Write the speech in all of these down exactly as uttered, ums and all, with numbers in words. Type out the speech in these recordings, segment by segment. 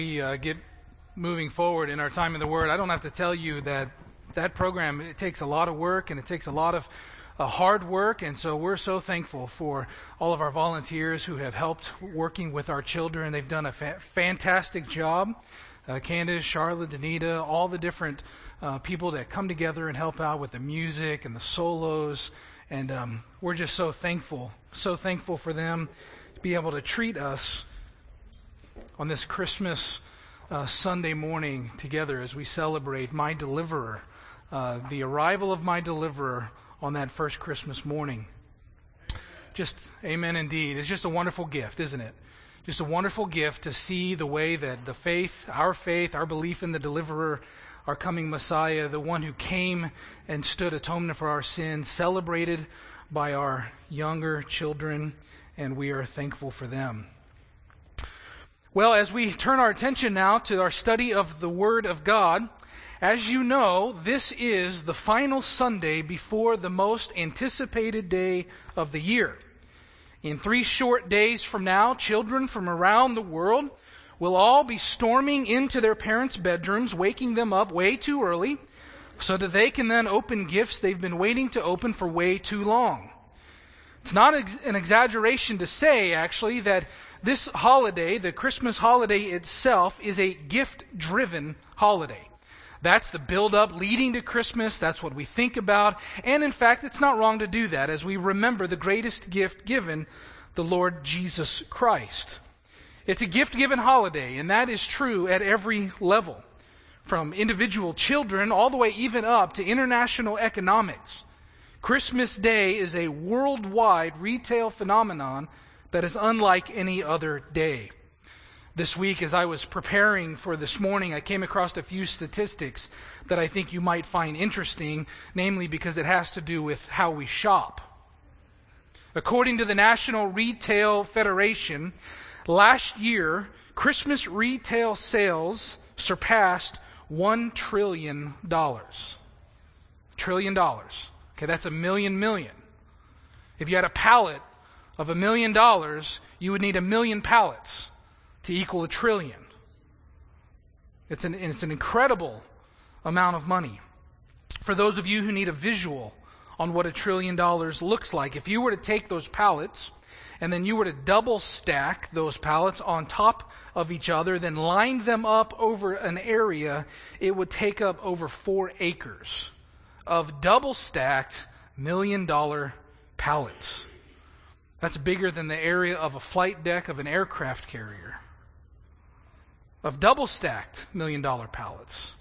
we uh, get moving forward in our time in the Word, I don't have to tell you that that program, it takes a lot of work and it takes a lot of uh, hard work, and so we're so thankful for all of our volunteers who have helped working with our children. They've done a fa- fantastic job. Uh, Candace, Charlotte, Danita, all the different uh, people that come together and help out with the music and the solos, and um, we're just so thankful, so thankful for them to be able to treat us on this Christmas uh, Sunday morning together as we celebrate my deliverer, uh, the arrival of my deliverer on that first Christmas morning. Just, amen indeed. It's just a wonderful gift, isn't it? Just a wonderful gift to see the way that the faith, our faith, our belief in the deliverer, our coming Messiah, the one who came and stood atonement for our sins, celebrated by our younger children, and we are thankful for them. Well, as we turn our attention now to our study of the Word of God, as you know, this is the final Sunday before the most anticipated day of the year. In three short days from now, children from around the world will all be storming into their parents' bedrooms, waking them up way too early, so that they can then open gifts they've been waiting to open for way too long. It's not an exaggeration to say, actually, that this holiday, the Christmas holiday itself, is a gift-driven holiday. That's the build-up leading to Christmas. That's what we think about. And in fact, it's not wrong to do that as we remember the greatest gift given, the Lord Jesus Christ. It's a gift-given holiday, and that is true at every level, from individual children all the way even up to international economics. Christmas Day is a worldwide retail phenomenon that is unlike any other day. This week, as I was preparing for this morning, I came across a few statistics that I think you might find interesting, namely because it has to do with how we shop. According to the National Retail Federation, last year, Christmas retail sales surpassed one trillion dollars. Trillion dollars. Okay, that's a million million. If you had a pallet of a million dollars, you would need a million pallets to equal a trillion. It's an, it's an incredible amount of money. For those of you who need a visual on what a trillion dollars looks like, if you were to take those pallets and then you were to double stack those pallets on top of each other, then line them up over an area, it would take up over four acres of double stacked million dollar pallets. That's bigger than the area of a flight deck of an aircraft carrier. Of double-stacked million-dollar pallets.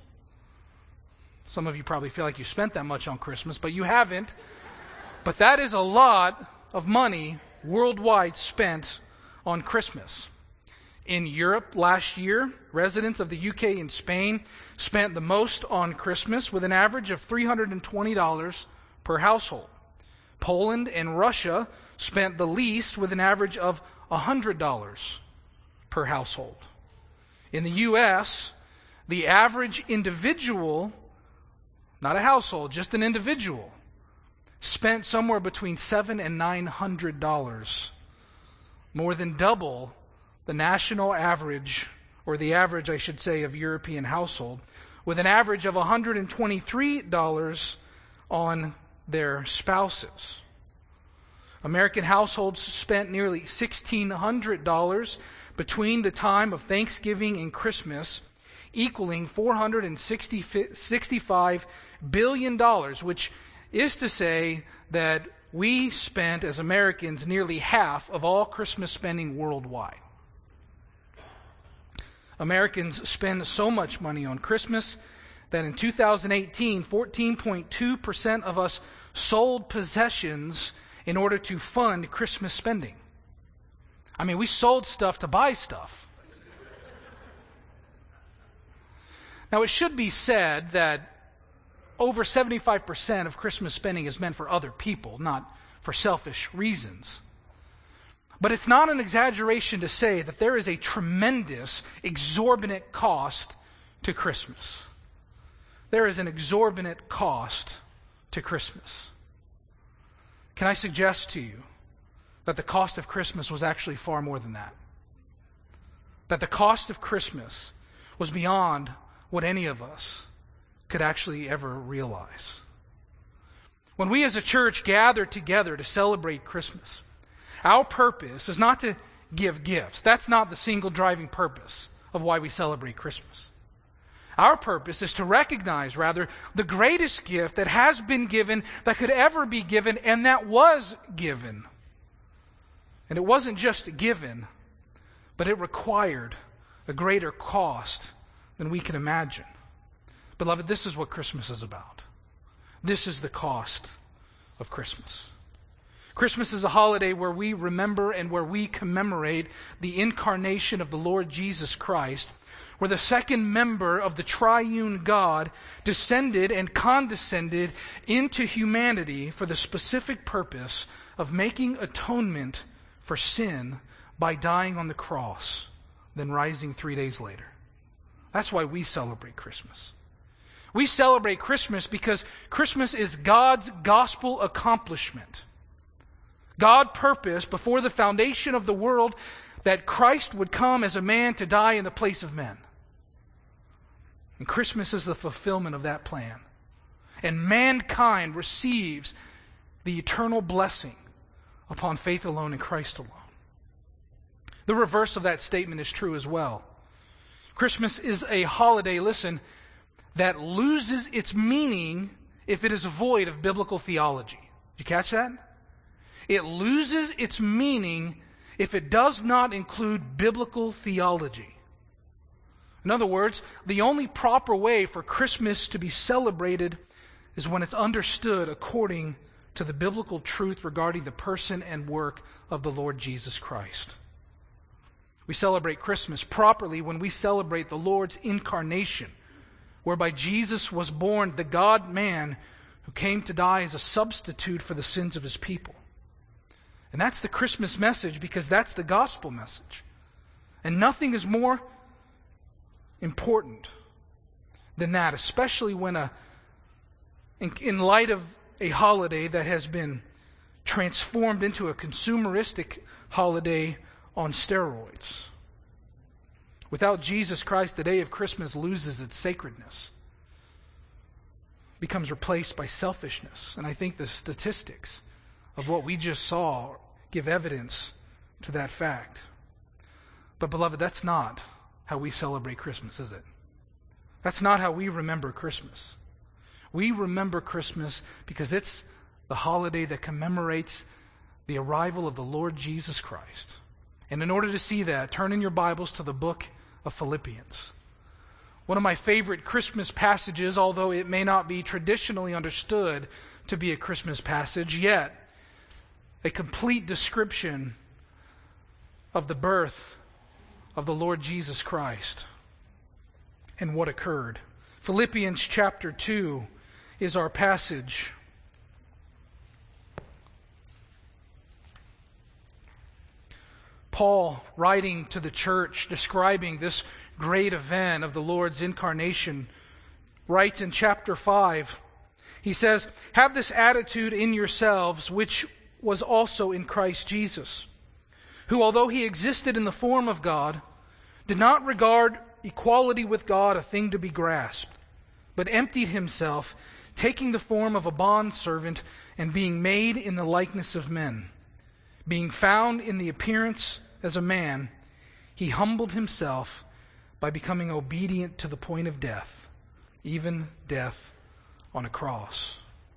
Some of you probably feel like you spent that much on Christmas, but you haven't. But that is a lot of money worldwide spent on Christmas. In Europe last year, residents of the U K and Spain spent the most on Christmas with an average of three hundred twenty dollars per household. Poland and Russia spent the least with an average of one hundred dollars per household. In the U S, the average individual, not a household, just an individual, spent somewhere between seven hundred and nine hundred dollars, more than double the national average, or the average, I should say, of European household, with an average of one hundred twenty-three dollars on their spouses. American households spent nearly sixteen hundred dollars between the time of Thanksgiving and Christmas, equaling four hundred sixty-five billion dollars, which is to say that we spent as Americans nearly half of all Christmas spending worldwide. Americans spend so much money on Christmas that in two thousand eighteen, fourteen point two percent of us sold possessions in order to fund Christmas spending. I mean, we sold stuff to buy stuff. Now, it should be said that over seventy-five percent of Christmas spending is meant for other people, not for selfish reasons. But it's not an exaggeration to say that there is a tremendous, exorbitant cost to Christmas. There is an exorbitant cost to Christmas. Can I suggest to you that the cost of Christmas was actually far more than that? that the cost of Christmas was beyond what any of us could actually ever realize. When we as a church gather together to celebrate Christmas, our purpose is not to give gifts. That's not the single driving purpose of why we celebrate Christmas. Our purpose is to recognize, rather, the greatest gift that has been given, that could ever be given, and that was given. And it wasn't just given, but it required a greater cost than we can imagine. Beloved, this is what Christmas is about. This is the cost of Christmas. Christmas is a holiday where we remember and where we commemorate the incarnation of the Lord Jesus Christ, where the second member of the triune God descended and condescended into humanity for the specific purpose of making atonement for sin by dying on the cross, then rising three days later. That's why we celebrate Christmas. We celebrate Christmas because Christmas is God's gospel accomplishment. God purposed before the foundation of the world that Christ would come as a man to die in the place of men. And Christmas is the fulfillment of that plan. And mankind receives the eternal blessing upon faith alone in Christ alone. The reverse of that statement is true as well. Christmas is a holiday, listen, that loses its meaning if it is void of biblical theology. Did you catch that? It loses its meaning if it does not include biblical theology. In other words, the only proper way for Christmas to be celebrated is when it's understood according to the biblical truth regarding the person and work of the Lord Jesus Christ. We celebrate Christmas properly when we celebrate the Lord's incarnation, whereby Jesus was born, the God-man who came to die as a substitute for the sins of his people. And that's the Christmas message because that's the gospel message. And nothing is more important than that, especially when a, in, in light of a holiday that has been transformed into a consumeristic holiday on steroids. Without Jesus Christ, the day of Christmas loses its sacredness, becomes replaced by selfishness. And I think the statistics of what we just saw give evidence to that fact. But beloved, that's not how we celebrate Christmas, is it? That's not how we remember Christmas. We remember Christmas because it's the holiday that commemorates the arrival of the Lord Jesus Christ. And in order to see that, turn in your Bibles to the book of Philippians. One of my favorite Christmas passages, although it may not be traditionally understood to be a Christmas passage, yet a complete description of the birth of the Lord Jesus Christ and what occurred. Philippians chapter two is our passage. Paul, writing to the church, describing this great event of the Lord's incarnation, writes in chapter five, he says, "Have this attitude in yourselves, which was also in Christ Jesus, who, although he existed in the form of God, did not regard equality with God a thing to be grasped, but emptied himself, taking the form of a bondservant and being made in the likeness of men. Being found in the appearance as a man, he humbled himself by becoming obedient to the point of death, even death on a cross."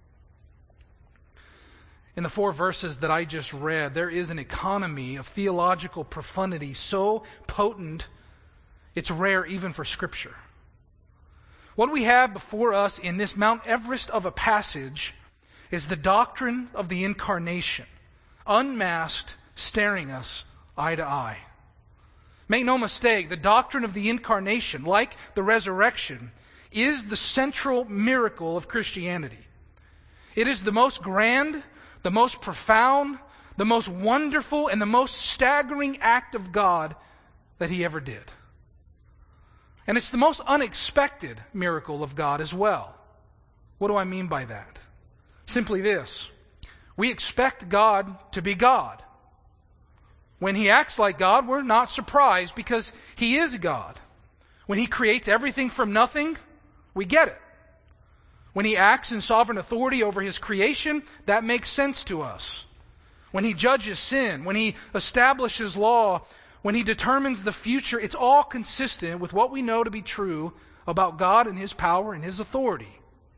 In the four verses that I just read, there is an economy of theological profundity so potent, it's rare even for Scripture. What we have before us in this Mount Everest of a passage is the doctrine of the incarnation, unmasked, staring us eye to eye. Make no mistake, the doctrine of the incarnation, like the resurrection, is the central miracle of Christianity. It is the most grand, the most profound, the most wonderful, and the most staggering act of God that He ever did. And it's the most unexpected miracle of God as well. What do I mean by that? Simply this. We expect God to be God. When he acts like God, we're not surprised because he is God. When he creates everything from nothing, we get it. When he acts in sovereign authority over his creation, that makes sense to us. When he judges sin, when he establishes law, when he determines the future, it's all consistent with what we know to be true about God and his power and his authority.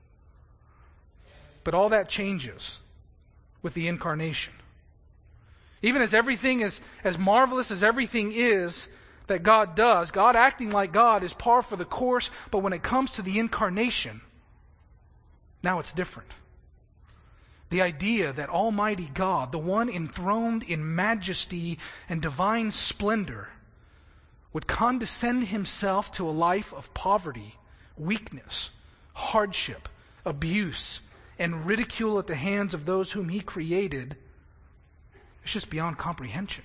But all that changes with the incarnation. Even as everything is, as marvelous as everything is that God does, God acting like God is par for the course, but when it comes to the incarnation, now it's different. The idea that Almighty God, the one enthroned in majesty and divine splendor, would condescend himself to a life of poverty, weakness, hardship, abuse, and ridicule at the hands of those whom he created, it's just beyond comprehension.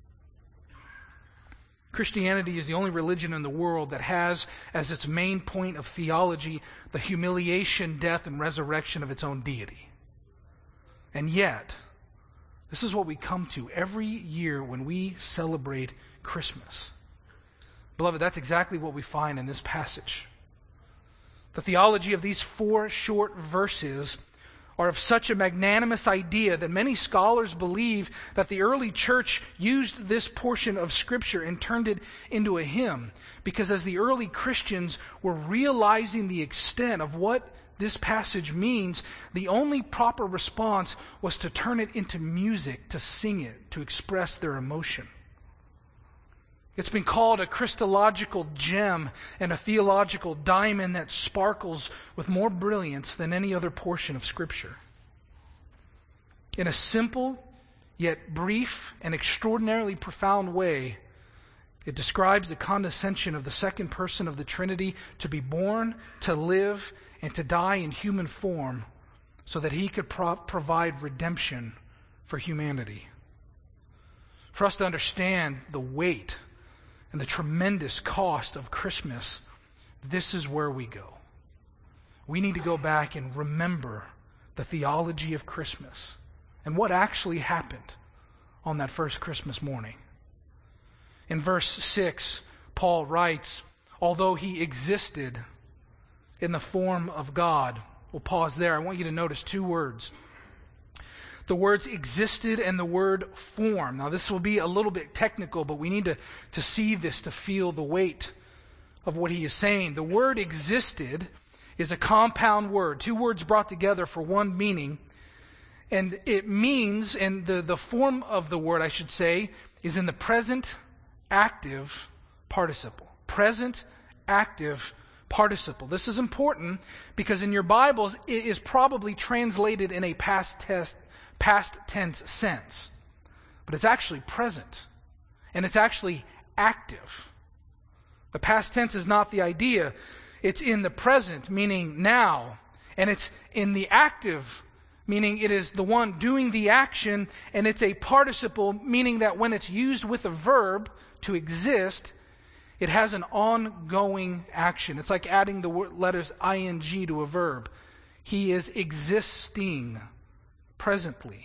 Christianity is the only religion in the world that has as its main point of theology the humiliation, death, and resurrection of its own deity. And yet, this is what we come to every year when we celebrate Christmas. Beloved, that's exactly what we find in this passage. The theology of these four short verses are of such a magnanimous idea that many scholars believe that the early church used this portion of Scripture and turned it into a hymn. Because as the early Christians were realizing the extent of what this passage means, the only proper response was to turn it into music, to sing it, to express their emotion. It's been called a Christological gem and a theological diamond that sparkles with more brilliance than any other portion of Scripture. In a simple, yet brief and extraordinarily profound way, it describes the condescension of the second person of the Trinity to be born, to live, and to die in human form so that he could pro- provide redemption for humanity. For us to understand the weight and the tremendous cost of Christmas, this is where we go. We need to go back and remember the theology of Christmas and what actually happened on that first Christmas morning. In verse six, Paul writes, although he existed in the form of God. We'll pause there. I want you to notice two words. The words existed and the word form. Now this will be a little bit technical, but we need to, to see this to feel the weight of what he is saying. The word existed is a compound word, two words brought together for one meaning. And it means, and the, the form of the word, I should say, is in the present active participle. Present active participle. This is important because in your Bibles it is probably translated in a past tense, past tense sense. But it's actually present. And it's actually active. The past tense is not the idea. It's in the present, meaning now. And it's in the active, meaning it is the one doing the action. And it's a participle, meaning that when it's used with a verb, to exist, it has an ongoing action. It's like adding the letters ing to a verb. He is existing presently.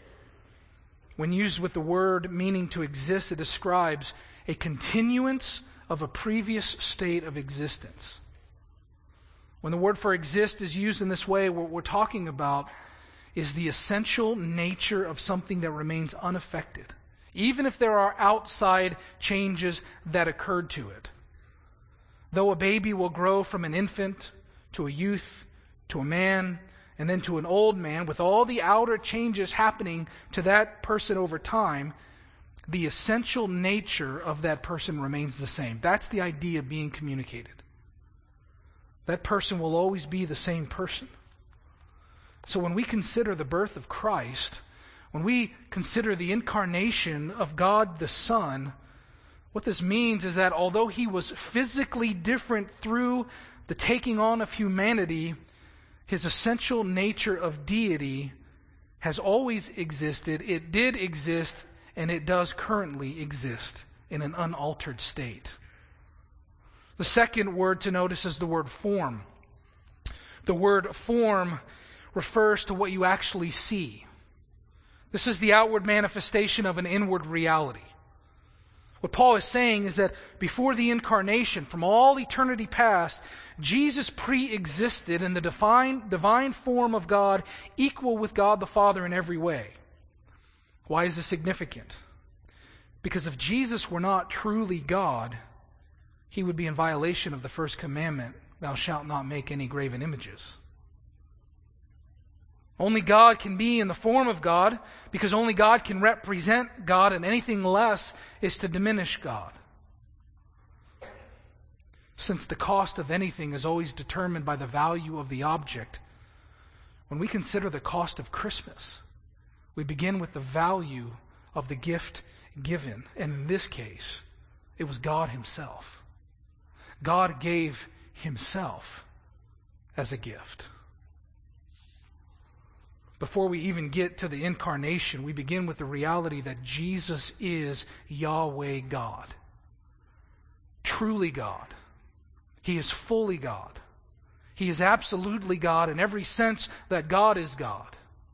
When used with the word meaning to exist, it describes a continuance of a previous state of existence. When the word for exist is used in this way, what we're talking about is the essential nature of something that remains unaffected, even if there are outside changes that occurred to it. Though a baby will grow from an infant to a youth to a man and then to an old man, with all the outer changes happening to that person over time, the essential nature of that person remains the same. That's the idea being communicated. That person will always be the same person. So when we consider the birth of Christ, when we consider the incarnation of God the Son, what this means is that although he was physically different through the taking on of humanity, his essential nature of deity has always existed. It did exist, and it does currently exist in an unaltered state. The second word to notice is the word form. The word form refers to what you actually see. This is the outward manifestation of an inward reality. What Paul is saying is that before the incarnation, from all eternity past, Jesus pre-existed in the divine, divine form of God, equal with God the Father in every way. Why is this significant? Because if Jesus were not truly God, he would be in violation of the first commandment, thou shalt not make any graven images. Only God can be in the form of God, because only God can represent God, and anything less is to diminish God. Since the cost of anything is always determined by the value of the object, when we consider the cost of Christmas, we begin with the value of the gift given. And in this case, it was God himself. God gave himself as a gift. Before we even get to the incarnation, we begin with the reality that Jesus is Yahweh God. Truly God. He is fully God. He is absolutely God in every sense that God is God.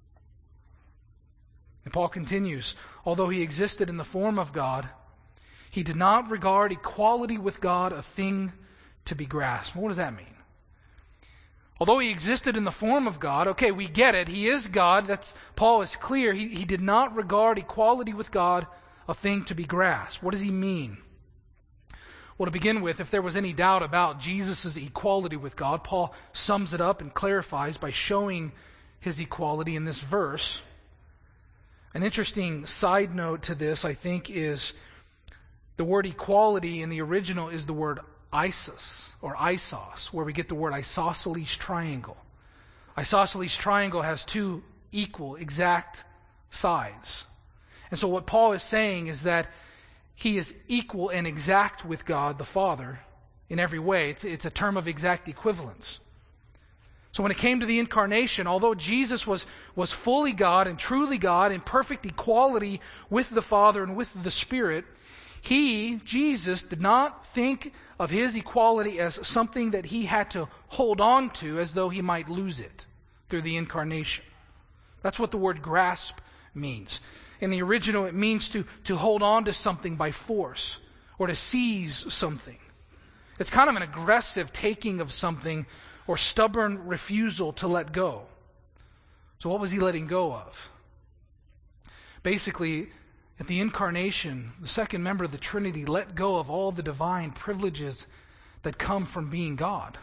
And Paul continues, although he existed in the form of God, he did not regard equality with God a thing to be grasped. What does that mean? Although he existed in the form of God, okay, we get it. He is God. That's Paul is clear. He, he did not regard equality with God a thing to be grasped. What does he mean? Well, to begin with, if there was any doubt about Jesus' equality with God, Paul sums it up and clarifies by showing his equality in this verse. An interesting side note to this, I think, is the word equality in the original is the word isos, or isos, where we get the word isosceles triangle. Isosceles triangle has two equal, exact sides. And so what Paul is saying is that he is equal and exact with God the Father in every way. It's, it's a term of exact equivalence. So when it came to the incarnation, although Jesus was, was fully God and truly God in perfect equality with the Father and with the Spirit, He, Jesus, did not think of his equality as something that he had to hold on to as though he might lose it through the incarnation. That's what the word grasp means. In the original, it means to, to hold on to something by force or to seize something. It's kind of an aggressive taking of something or stubborn refusal to let go. So what was he letting go of? Basically, at the incarnation, the second member of the Trinity let go of all the divine privileges that come from being God.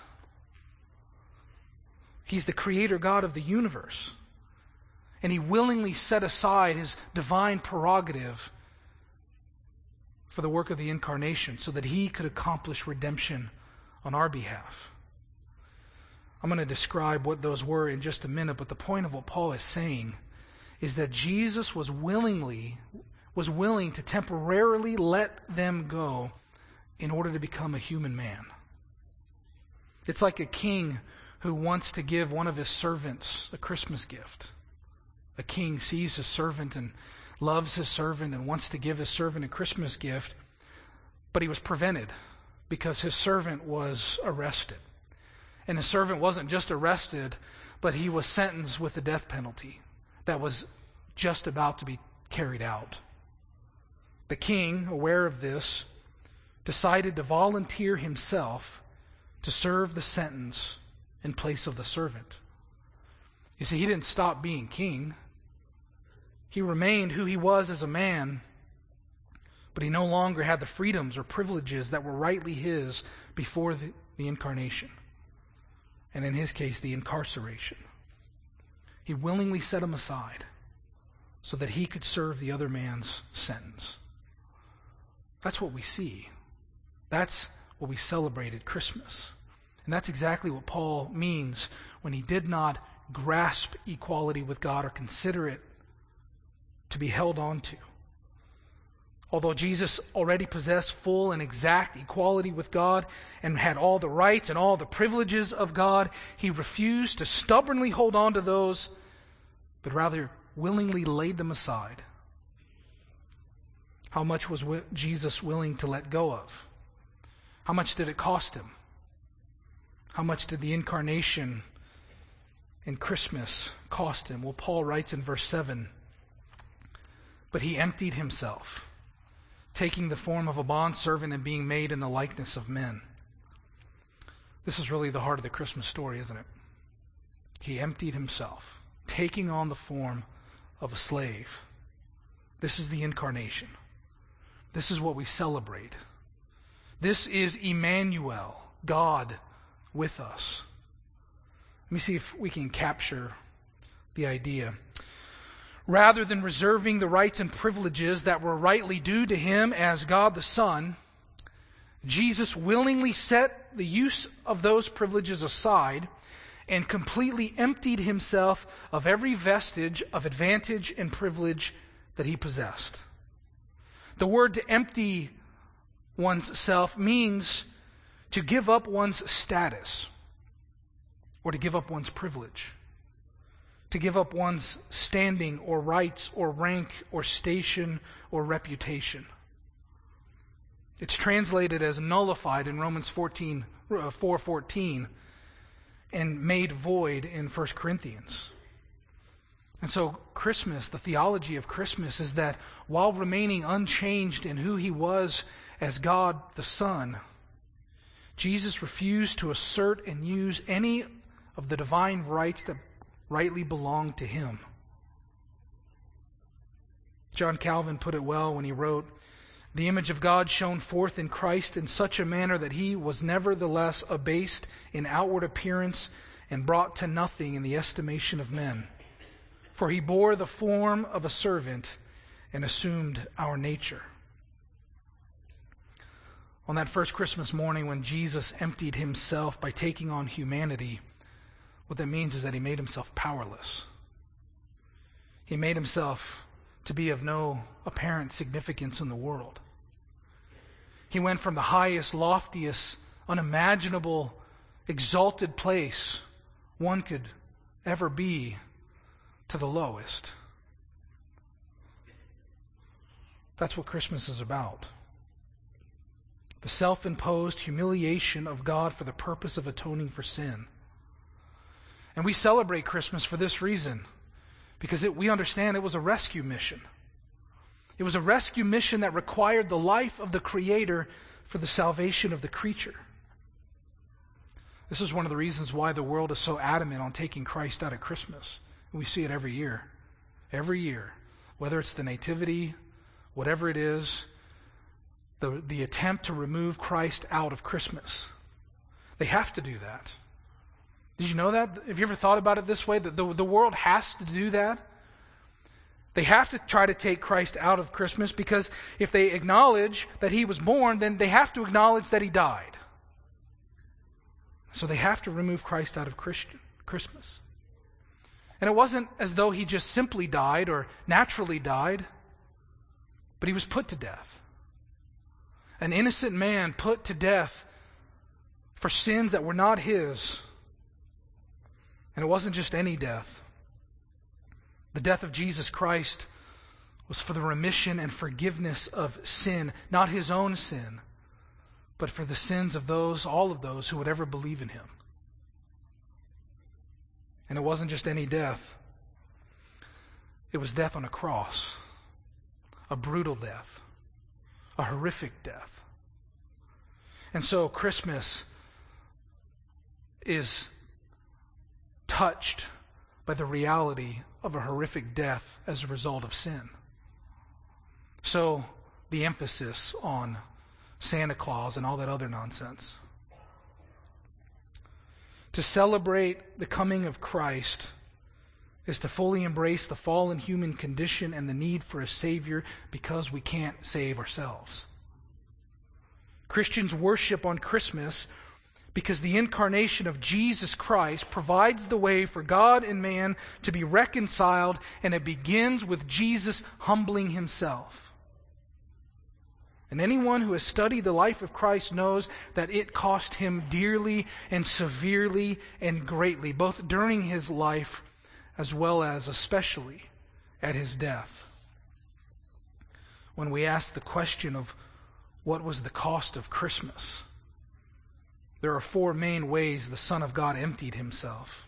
He's the creator God of the universe. And he willingly set aside his divine prerogative for the work of the incarnation so that he could accomplish redemption on our behalf. I'm going to describe what those were in just a minute, but the point of what Paul is saying is that Jesus was willingly was willing to temporarily let them go in order to become a human man. It's like a king who wants to give one of his servants a Christmas gift. A king sees his servant and loves his servant and wants to give his servant a Christmas gift, but he was prevented because his servant was arrested. And his servant wasn't just arrested, but he was sentenced with the death penalty that was just about to be carried out. The king, aware of this, decided to volunteer himself to serve the sentence in place of the servant. You see, he didn't stop being king. He remained who he was as a man, but he no longer had the freedoms or privileges that were rightly his before the, the incarnation. And in his case, the incarceration. He willingly set them aside so that he could serve the other man's sentence. That's what we see. That's what we celebrate at Christmas. And that's exactly what Paul means when he did not grasp equality with God or consider it to be held on to. Although Jesus already possessed full and exact equality with God and had all the rights and all the privileges of God, he refused to stubbornly hold on to those, but rather willingly laid them aside. How much was Jesus willing to let go of? How much did it cost him? How much did the incarnation and Christmas cost him? Well, Paul writes in verse seven, but he emptied himself taking the form of a bondservant and being made in the likeness of men. This is really the heart of the Christmas story, isn't it? He emptied himself, taking on the form of a slave. This is the incarnation. This is what we celebrate. This is Emmanuel, God with us. Let me see if we can capture the idea. Rather than reserving the rights and privileges that were rightly due to him as God the Son, Jesus willingly set the use of those privileges aside and completely emptied himself of every vestige of advantage and privilege that he possessed. The word to empty one's self means to give up one's status or to give up one's privilege, to give up one's standing or rights or rank or station or reputation. It's translated as nullified in Romans fourteen, four fourteen and made void in First Corinthians. And so Christmas, the theology of Christmas is that while remaining unchanged in who he was as God the Son, Jesus refused to assert and use any of the divine rights that rightly belonged to him. John Calvin put it well when he wrote, "The image of God shone forth in Christ in such a manner that he was nevertheless abased in outward appearance and brought to nothing in the estimation of men. For he bore the form of a servant and assumed our nature." On that first Christmas morning when Jesus emptied himself by taking on humanity, what that means is that he made himself powerless. He made himself to be of no apparent significance in the world. He went from the highest, loftiest, unimaginable, exalted place one could ever be to the lowest. That's what Christmas is about. The self-imposed humiliation of God for the purpose of atoning for sin. And we celebrate Christmas for this reason, because it, we understand it was a rescue mission. It was a rescue mission that required the life of the Creator for the salvation of the creature. This is one of the reasons why the world is so adamant on taking Christ out at Christmas. We see it every year. Every year. Whether it's the Nativity, whatever it is, the, the attempt to remove Christ out of Christmas. They have to do that. Did you know that? Have you ever thought about it this way? That the, the world has to do that? They have to try to take Christ out of Christmas because if they acknowledge that he was born, then they have to acknowledge that he died. So they have to remove Christ out of Christian, Christmas. And it wasn't as though he just simply died or naturally died, but he was put to death. An innocent man put to death for sins that were not his. And it wasn't just any death. The death of Jesus Christ was for the remission and forgiveness of sin, not his own sin, but for the sins of those, all of those who would ever believe in him. And it wasn't just any death. It was death on a cross. A brutal death. A horrific death. And so Christmas is touched by the reality of a horrific death as a result of sin. So the emphasis on Santa Claus and all that other nonsense. To celebrate the coming of Christ is to fully embrace the fallen human condition and the need for a Savior because we can't save ourselves. Christians worship on Christmas because the incarnation of Jesus Christ provides the way for God and man to be reconciled, and it begins with Jesus humbling himself. And anyone who has studied the life of Christ knows that it cost him dearly and severely and greatly, both during his life as well as especially at his death. When we ask the question of what was the cost of Christmas, there are four main ways the Son of God emptied himself.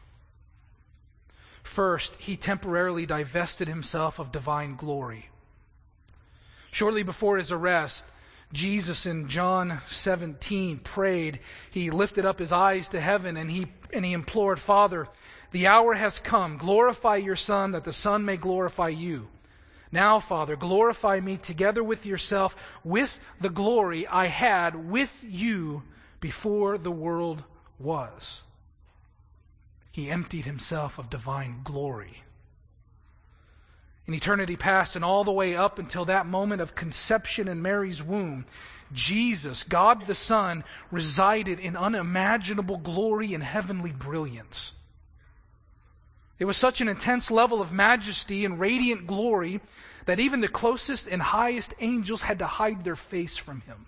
First, he temporarily divested himself of divine glory. Shortly before his arrest, Jesus in John seventeen prayed. He lifted up his eyes to heaven and he and he implored, Father, the hour has come. Glorify your Son, that the Son may glorify you. Now, Father, glorify me together with yourself, with the glory I had with you before the world was. He emptied himself of divine glory. In eternity past and all the way up until that moment of conception in Mary's womb, Jesus, God the Son, resided in unimaginable glory and heavenly brilliance. It was such an intense level of majesty and radiant glory that even the closest and highest angels had to hide their face from him.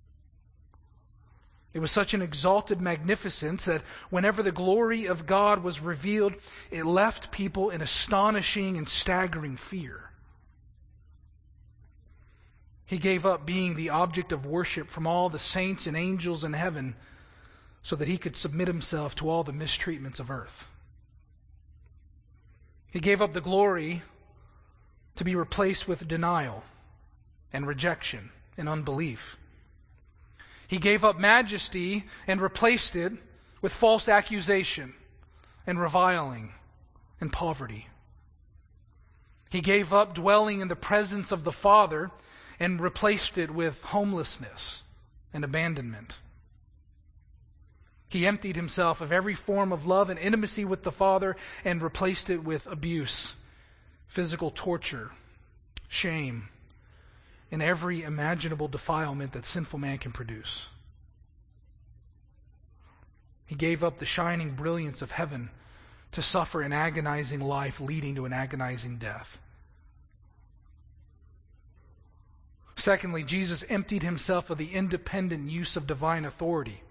It was such an exalted magnificence that whenever the glory of God was revealed, it left people in astonishing and staggering fear. He gave up being the object of worship from all the saints and angels in heaven so that he could submit himself to all the mistreatments of earth. He gave up the glory to be replaced with denial and rejection and unbelief. He gave up majesty and replaced it with false accusation and reviling and poverty. He gave up dwelling in the presence of the Father and replaced it with homelessness and abandonment. He emptied himself of every form of love and intimacy with the Father and replaced it with abuse, physical torture, shame, and every imaginable defilement that sinful man can produce. He gave up the shining brilliance of heaven to suffer an agonizing life leading to an agonizing death. Secondly, Jesus emptied himself of the independent use of divine authority.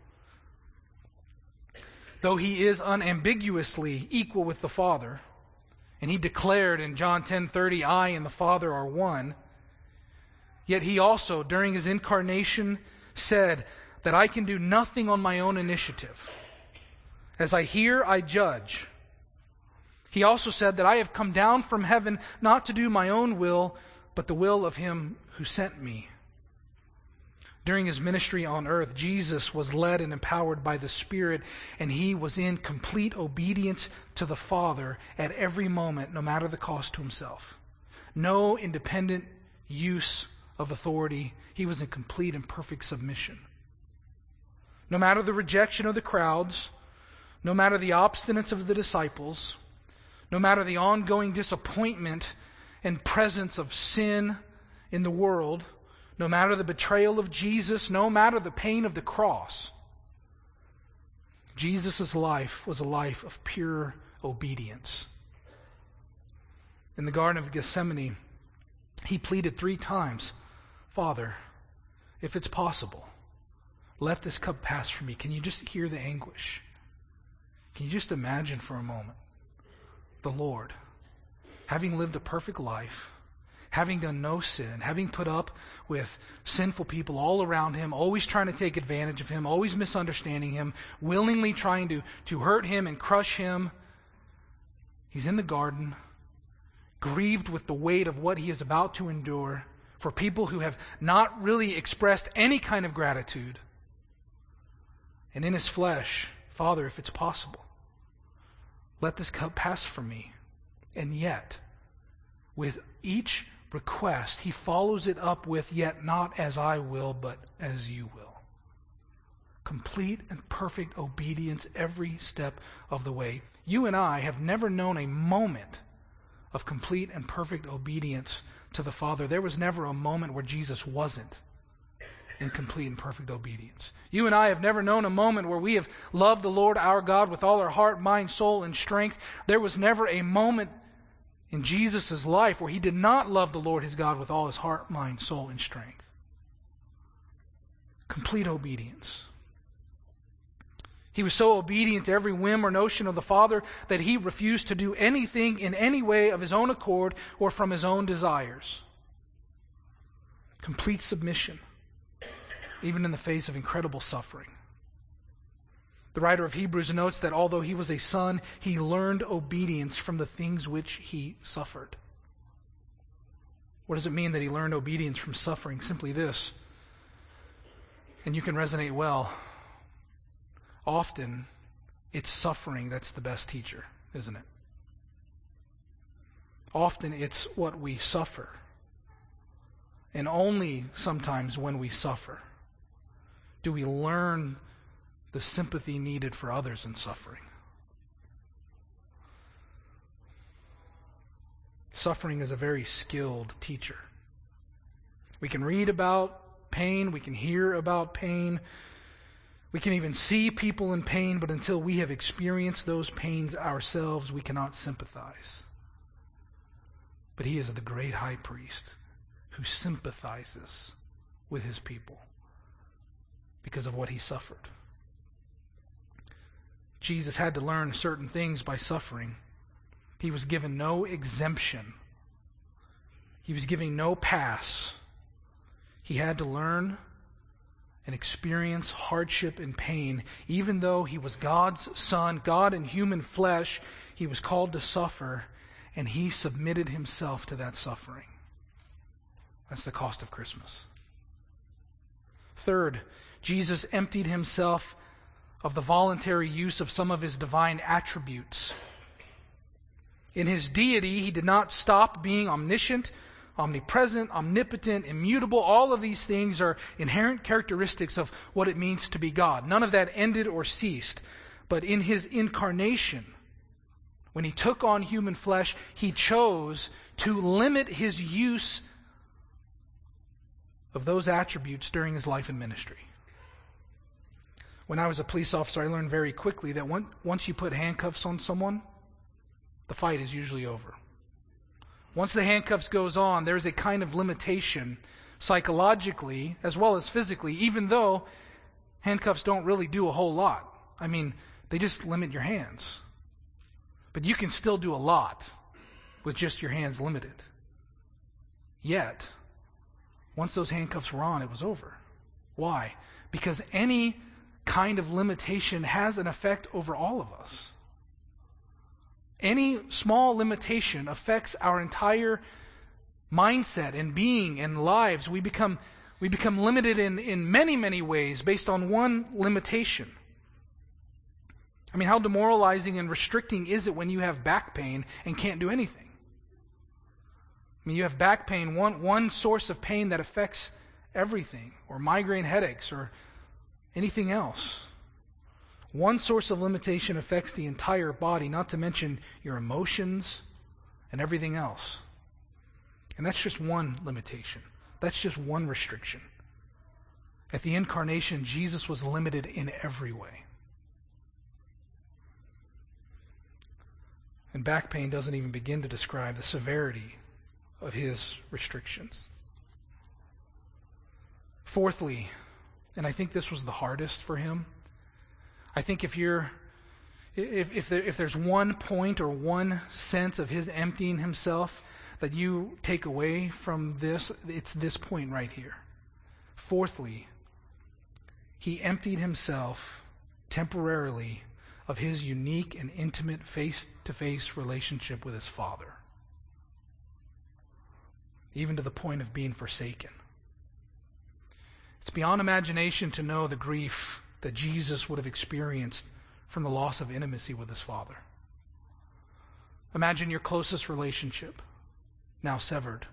Though he is unambiguously equal with the Father, and he declared in John ten thirty, I and the Father are one, yet he also, during his incarnation, said that I can do nothing on my own initiative. As I hear, I judge. He also said that I have come down from heaven not to do my own will, but the will of him who sent me. During his ministry on earth, Jesus was led and empowered by the Spirit, and he was in complete obedience to the Father at every moment, no matter the cost to himself. No independent use of authority. He was in complete and perfect submission. No matter the rejection of the crowds, no matter the obstinance of the disciples, no matter the ongoing disappointment and presence of sin in the world, no matter the betrayal of Jesus, no matter the pain of the cross, Jesus' life was a life of pure obedience. In the Garden of Gethsemane, he pleaded three times, Father, if it's possible, let this cup pass from me. Can you just hear the anguish? Can you just imagine for a moment the Lord, having lived a perfect life, having done no sin, having put up with sinful people all around him, always trying to take advantage of him, always misunderstanding him, willingly trying to, to hurt him and crush him. He's in the garden, grieved with the weight of what he is about to endure for people who have not really expressed any kind of gratitude. And in his flesh, Father, if it's possible, let this cup pass from me. And yet, with each request, he follows it up with, yet not as I will, but as you will. Complete and perfect obedience every step of the way. You and I have never known a moment of complete and perfect obedience to the Father. There was never a moment where Jesus wasn't in complete and perfect obedience. You and I have never known a moment where we have loved the Lord our God with all our heart, mind, soul, and strength. There was never a moment in Jesus' life where he did not love the Lord his God with all his heart, mind, soul, and strength. Complete obedience. He was so obedient to every whim or notion of the Father that he refused to do anything in any way of his own accord or from his own desires. Complete submission, even in the face of incredible suffering. The writer of Hebrews notes that although he was a son, he learned obedience from the things which he suffered. What does it mean that he learned obedience from suffering? Simply this, and you can resonate well. Often, it's suffering that's the best teacher, isn't it? Often, it's what we suffer. And only sometimes when we suffer do we learn the sympathy needed for others in suffering. Suffering is a very skilled teacher. We can read about pain, we can hear about pain, we can even see people in pain, but until we have experienced those pains ourselves, we cannot sympathize. But he is the great high priest who sympathizes with his people because of what he suffered. Jesus had to learn certain things by suffering. He was given no exemption. He was given no pass. He had to learn and experience hardship and pain. Even though he was God's son, God in human flesh, he was called to suffer, and he submitted himself to that suffering. That's the cost of Christmas. Third, Jesus emptied himself of the voluntary use of some of his divine attributes. In his deity, he did not stop being omniscient, omnipresent, omnipotent, immutable. All of these things are inherent characteristics of what it means to be God. None of that ended or ceased. But in his incarnation, when he took on human flesh, he chose to limit his use of those attributes during his life and ministry. When I was a police officer, I learned very quickly that once you put handcuffs on someone, the fight is usually over. Once the handcuffs goes on, there's a kind of limitation psychologically as well as physically, even though handcuffs don't really do a whole lot. I mean, they just limit your hands. But you can still do a lot with just your hands limited. Yet, once those handcuffs were on, it was over. Why? Because any kind of limitation has an effect over all of us. Any small limitation affects our entire mindset and being and lives. We become we become limited in, in many, many ways based on one limitation. I mean, how demoralizing and restricting is it when you have back pain and can't do anything? I mean, you have back pain, one, one source of pain that affects everything, or migraine headaches, or anything else. One source of limitation affects the entire body, not to mention your emotions and everything else. And that's just one limitation. That's just one restriction. At the incarnation, Jesus was limited in every way. And back pain doesn't even begin to describe the severity of his restrictions. Fourthly, and I think this was the hardest for him, I think if you're, if if, there, if there's one point or one sense of his emptying himself that you take away from this, it's this point right here. Fourthly, he emptied himself temporarily of his unique and intimate face-to-face relationship with his Father, even to the point of being forsaken. It's beyond imagination to know the grief that Jesus would have experienced from the loss of intimacy with his Father. Imagine your closest relationship now severed.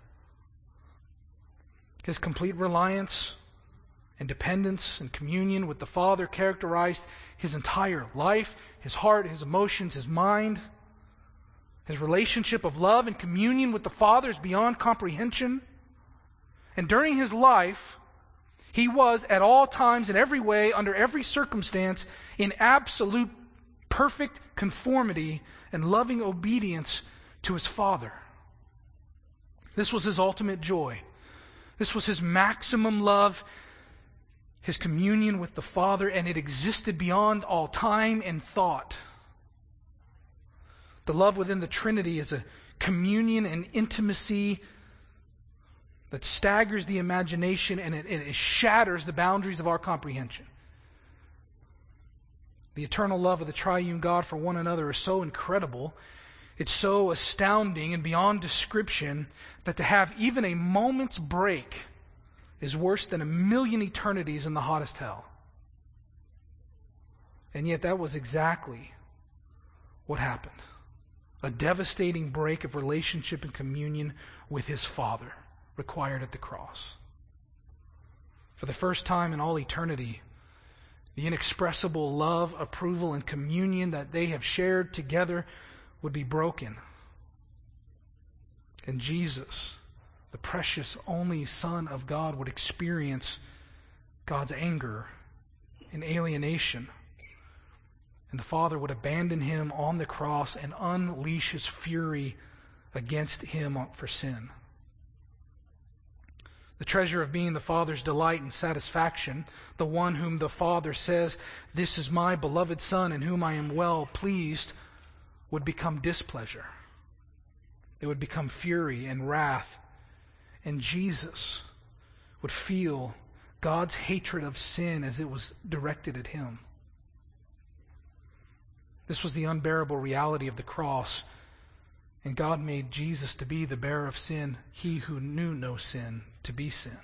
His complete reliance and dependence and communion with the Father characterized his entire life, his heart, his emotions, his mind. His relationship of love and communion with the Father is beyond comprehension. And during his life, he was at all times, in every way, under every circumstance, in absolute perfect conformity and loving obedience to his Father. This was his ultimate joy. This was his maximum love, his communion with the Father, and it existed beyond all time and thought. The love within the Trinity is a communion and intimacy that staggers the imagination and it, it shatters the boundaries of our comprehension. The eternal love of the triune God for one another is so incredible, It's so astounding and beyond description that to have even a moment's break is worse than a million eternities in the hottest hell. And yet that was exactly what happened. A devastating break of relationship and communion with his Father required at the cross. For the first time in all eternity, the inexpressible love, approval, and communion that they have shared together would be broken. And Jesus, the precious only Son of God, would experience God's anger and alienation. And the Father would abandon him on the cross and unleash his fury against him for sin. The treasure of being the Father's delight and satisfaction, the one whom the Father says, "This is my beloved Son in whom I am well pleased," would become displeasure. It would become fury and wrath. And Jesus would feel God's hatred of sin as it was directed at him. This was the unbearable reality of the cross. And God made Jesus to be the bearer of sin, he who knew no sin, to be sin.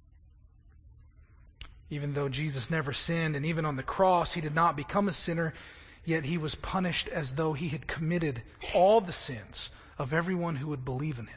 Even though Jesus never sinned, and even on the cross he did not become a sinner, yet he was punished as though he had committed all the sins of everyone who would believe in him.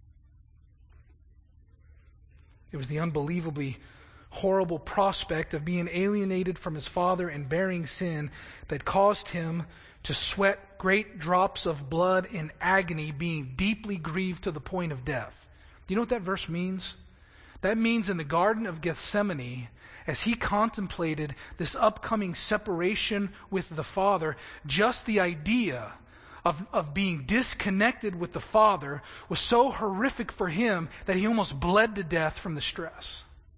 It was the unbelievably horrible prospect of being alienated from his Father and bearing sin that caused him to sweat great drops of blood in agony, being deeply grieved to the point of death. Do you know what that verse means? That means in the Garden of Gethsemane, as he contemplated this upcoming separation with the Father, just the idea of, of being disconnected with the Father was so horrific for him that he almost bled to death from the stress.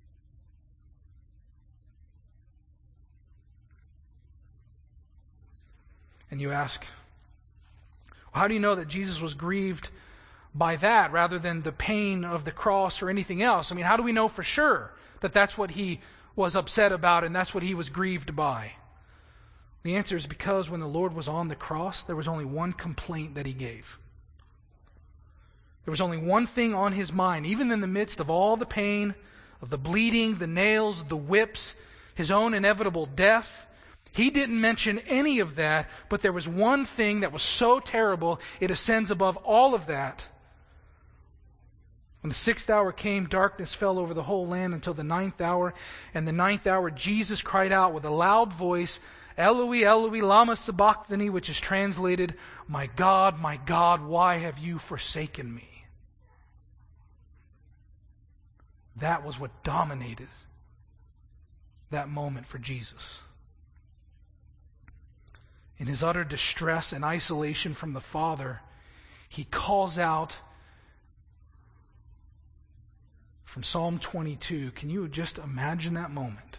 And you ask, well, how do you know that Jesus was grieved by that rather than the pain of the cross or anything else? I mean, how do we know for sure that that's what he was upset about and that's what he was grieved by? The answer is because when the Lord was on the cross, there was only one complaint that he gave. There was only one thing on his mind, even in the midst of all the pain, of the bleeding, the nails, the whips, his own inevitable death. He didn't mention any of that, but there was one thing that was so terrible, it ascends above all of that. When the sixth hour came, darkness fell over the whole land until the ninth hour. And the ninth hour, Jesus cried out with a loud voice, "Eloi, Eloi, lama sabachthani," which is translated, "My God, my God, why have you forsaken me?" That was what dominated that moment for Jesus. In his utter distress and isolation from the Father, he calls out from Psalm twenty-two. Can you just imagine that moment?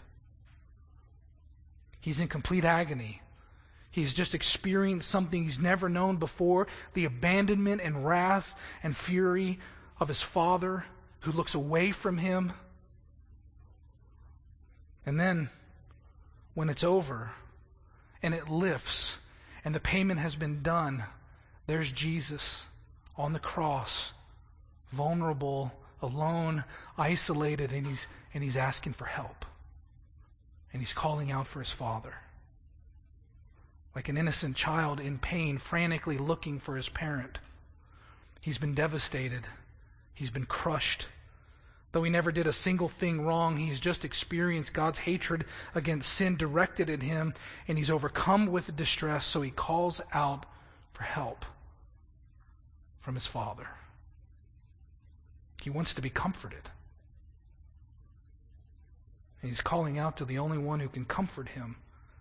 He's in complete agony. He's just experienced something he's never known before, the abandonment and wrath and fury of his Father who looks away from him. And then, when it's over, and it lifts, and the payment has been done, there's Jesus on the cross, vulnerable, alone, isolated, and he's and he's asking for help. And he's calling out for his Father. Like an innocent child in pain, frantically looking for his parent. He's been devastated. He's been crushed. Though he never did a single thing wrong, he's just experienced God's hatred against sin directed at him, and he's overcome with distress, so he calls out for help from his Father. He wants to be comforted. And he's calling out to the only one who can comfort him.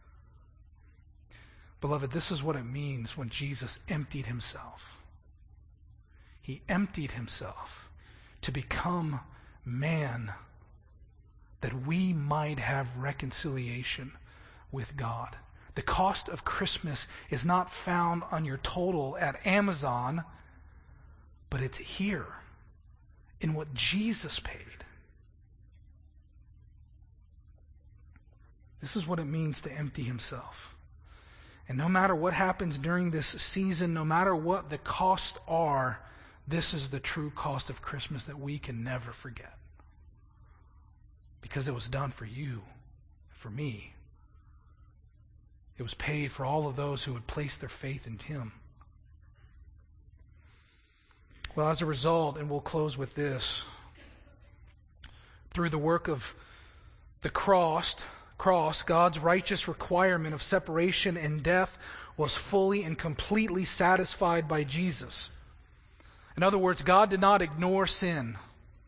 Beloved, this is what it means when Jesus emptied himself. He emptied himself to become man, that we might have reconciliation with God. The cost of Christmas is not found on your total at Amazon, but it's here in what Jesus paid. This is what it means to empty himself. And no matter what happens during this season, no matter what the costs are, this is the true cost of Christmas that we can never forget. Because it was done for you, for me. It was paid for all of those who would place their faith in Him. Well, as a result, and we'll close with this, through the work of the cross, cross, God's righteous requirement of separation and death was fully and completely satisfied by Jesus. In other words, God did not ignore sin.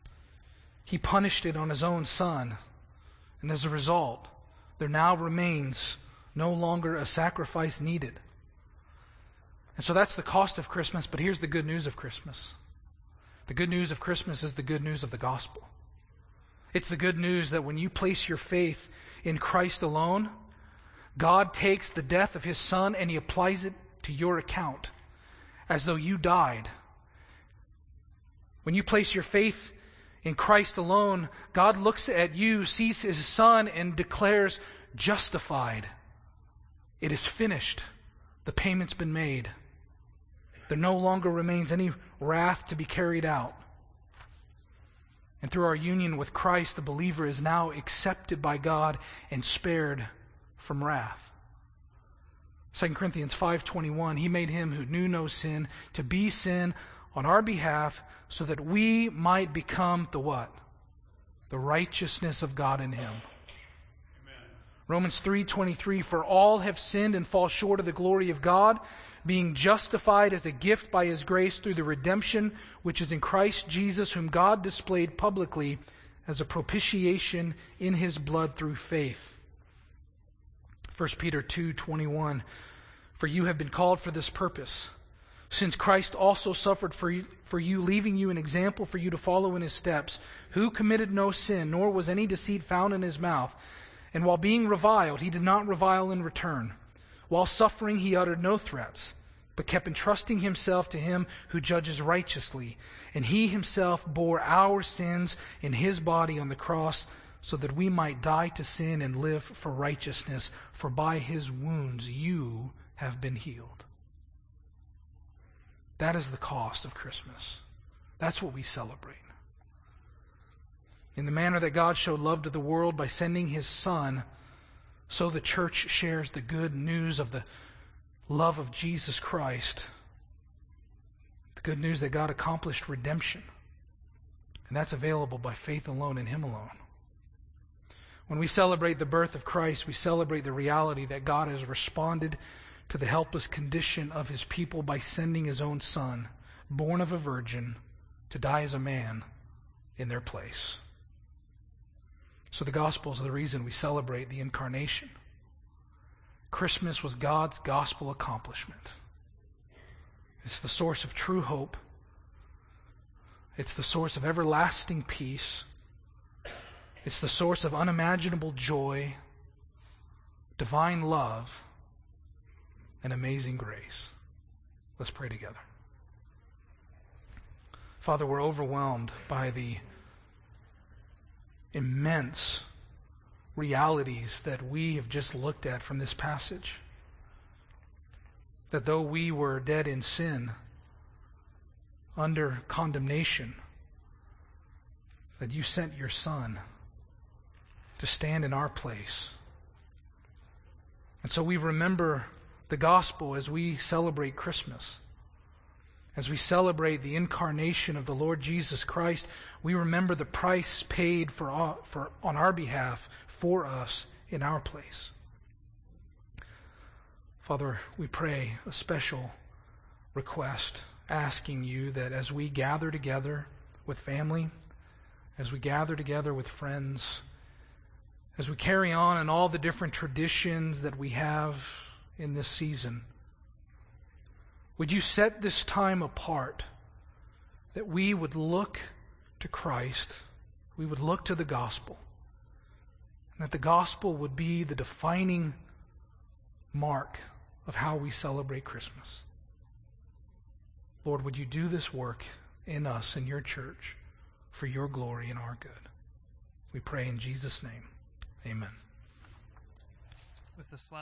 He punished it on His own Son. And as a result, there now remains no longer a sacrifice needed. And so that's the cost of Christmas, but here's the good news of Christmas. The good news of Christmas is the good news of the gospel. It's the good news that when you place your faith in Christ alone, God takes the death of His Son and He applies it to your account as though you died. When you place your faith in Christ alone, God looks at you, sees His Son, and declares, justified. It is finished. The payment's been made. There no longer remains any wrath to be carried out. And through our union with Christ, the believer is now accepted by God and spared from wrath. Second Corinthians five twenty-one, He made Him who knew no sin to be sin on our behalf so that we might become the what? The righteousness of God in Him. Amen. Romans three twenty-three, for all have sinned and fall short of the glory of God, being justified as a gift by His grace through the redemption which is in Christ Jesus, whom God displayed publicly as a propitiation in His blood through faith. First Peter two twenty-one, for you have been called for this purpose, since Christ also suffered for you, for you, leaving you an example for you to follow in His steps, who committed no sin, nor was any deceit found in His mouth. And while being reviled, He did not revile in return. While suffering, He uttered no threats, but kept entrusting Himself to Him who judges righteously. And He Himself bore our sins in His body on the cross, so that we might die to sin and live for righteousness. For by His wounds you have been healed. That is the cost of Christmas. That's what we celebrate. In the manner that God showed love to the world by sending His Son, so the church shares the good news of the love of Jesus Christ. The good news that God accomplished redemption. And that's available by faith alone in Him alone. When we celebrate the birth of Christ, we celebrate the reality that God has responded to the helpless condition of His people by sending His own Son, born of a virgin, to die as a man in their place. So the gospel is the reason we celebrate the incarnation. Christmas was God's gospel accomplishment. It's the source of true hope. It's the source of everlasting peace. It's the source of unimaginable joy, divine love, and amazing grace. Let's pray together. Father, we're overwhelmed by the immense realities that we have just looked at from this passage. That though we were dead in sin, under condemnation, that you sent your Son to stand in our place. And so we remember the gospel as we celebrate Christmas. As we celebrate the incarnation of the Lord Jesus Christ, we remember the price paid for, for on our behalf for us in our place. Father, we pray a special request, asking you that as we gather together with family, as we gather together with friends, as we carry on in all the different traditions that we have in this season, would you set this time apart that we would look to Christ, we would look to the gospel, and that the gospel would be the defining mark of how we celebrate Christmas. Lord, would you do this work in us, in your church, for your glory and our good? We pray in Jesus' name. Amen. With the